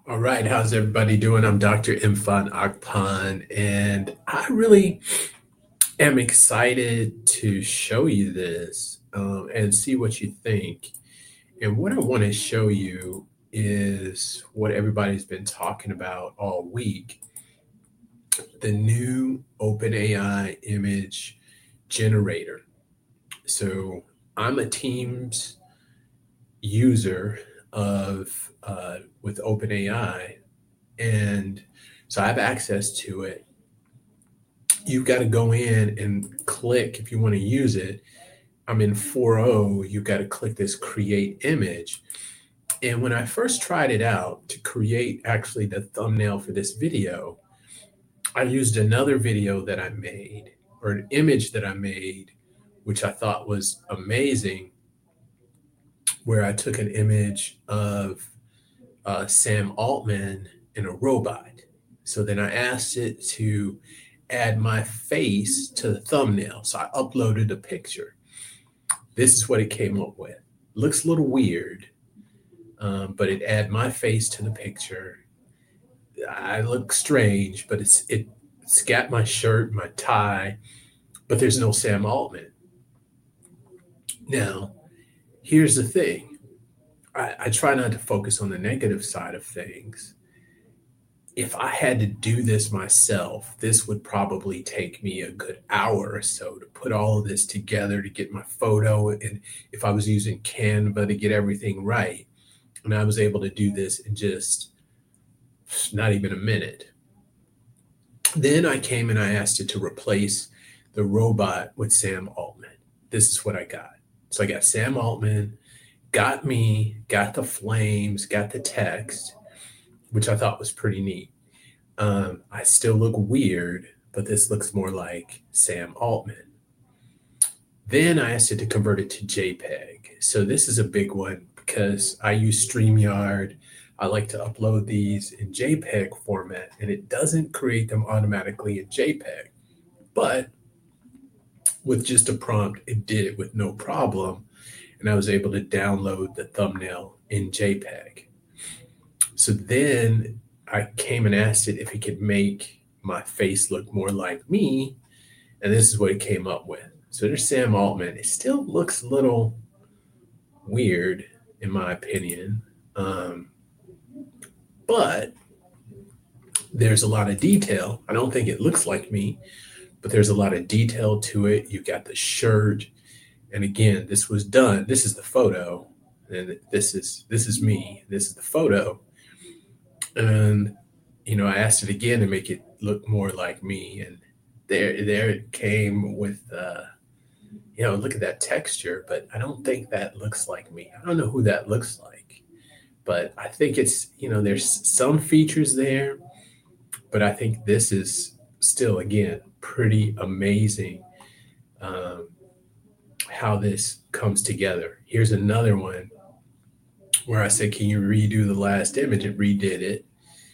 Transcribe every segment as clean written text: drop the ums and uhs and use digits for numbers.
All right, how's everybody doing? I'm Dr. Imfan Akpan, and I really am excited to show you this and see what you think. And what I want to show you is what everybody's been talking about all week, the new OpenAI image generator. So I'm a Teams user of with OpenAI, and so I have access to it. You've got to go in and click if you want to use it. I'm in 4.0. You've got to click this create image. And when I first tried it out to create actually the thumbnail for this video, I used another video that I made or an image that I made, which I thought was amazing, where I took an image of Sam Altman in a robot. So then I asked it to add my face to the thumbnail. So I uploaded a picture. This is what it came up with. Looks a little weird, but it add my face to the picture. I look strange, but it's got my shirt, my tie, but there's no Sam Altman. Now, here's the thing. I try not to focus on the negative side of things. If I had to do this myself, this would probably take me a good hour or so to put all of this together to get my photo. And if I was using Canva to get everything right, and I was able to do this in just not even a minute. Then I came and I asked it to replace the robot with Sam Altman. This is what I got. So I got Sam Altman, got me, got the flames, got the text, which I thought was pretty neat. I still look weird, but this looks more like Sam Altman. Then I asked it to convert it to JPEG. So this is a big one because I use StreamYard. I like to upload these in JPEG format, and it doesn't create them automatically in JPEG. But with just a prompt, it did it with no problem. And I was able to download the thumbnail in JPEG. So then I came and asked it if it could make my face look more like me. And this is what it came up with. So there's Sam Altman. It still looks a little weird, in my opinion. But there's a lot of detail. I don't think it looks like me, but there's a lot of detail to it. You got the shirt. And again, this was done. This is the photo. And this is me. This is the photo. And I asked it again to make it look more like me. And there it came with look at that texture, but I don't think that looks like me. I don't know who that looks like, but I think it's, there's some features there, but I think this is still, again, pretty amazing how this comes together. Here's another one where I said, can you redo the last image? It redid it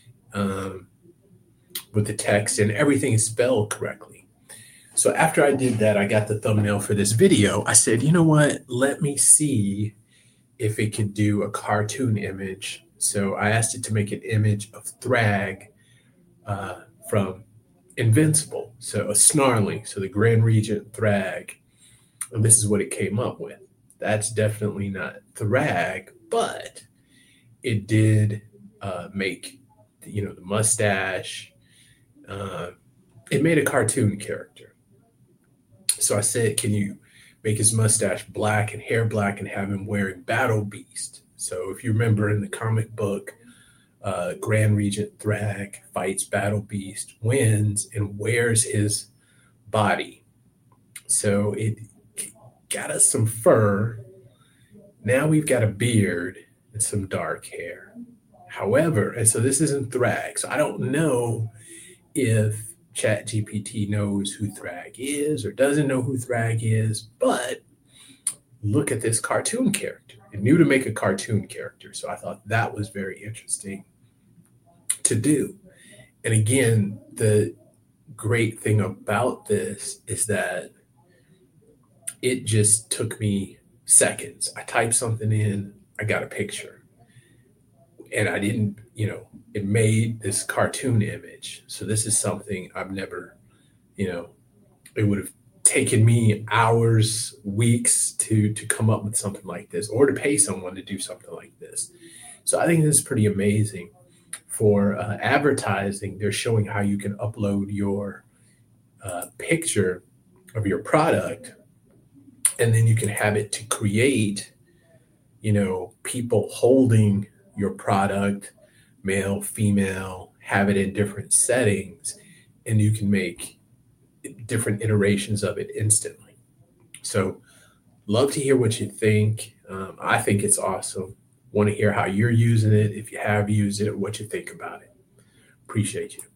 with the text, and everything is spelled correctly. So after I did that, I got the thumbnail for this video. I said, you know what? Let me see if it could do a cartoon image. So I asked it to make an image of Thrag from Invincible. So a snarling, so the Grand Regent Thrag. And this is what it came up with. That's definitely not Thrag, but it did make, the mustache. It made a cartoon character. So I said, can you make his mustache black and hair black and have him wearing Battle Beast? So if you remember in the comic book, Grand Regent Thrag fights Battle Beast, wins, and wears his body. So it got us some fur. Now we've got a beard and some dark hair. However, and so this isn't Thrag. So I don't know if ChatGPT knows who Thrag is or doesn't know who Thrag is, but look at this cartoon character. It knew to make a cartoon character. So I thought that was very interesting to do. And again, the great thing about this is that it just took me seconds. I typed something in, I got a picture. and I didn't, it made this cartoon image. So this is something I've never, you know, it would have taken me hours, weeks to come up with something like this, or to pay someone to do something like this. So I think this is pretty amazing. For advertising, they're showing how you can upload your picture of your product, and then you can have it to create, people holding your product, male, female, have it in different settings, and you can make different iterations of it instantly. So, love to hear what you think. I think it's awesome. Want to hear how you're using it, if you have used it, what you think about it. Appreciate you.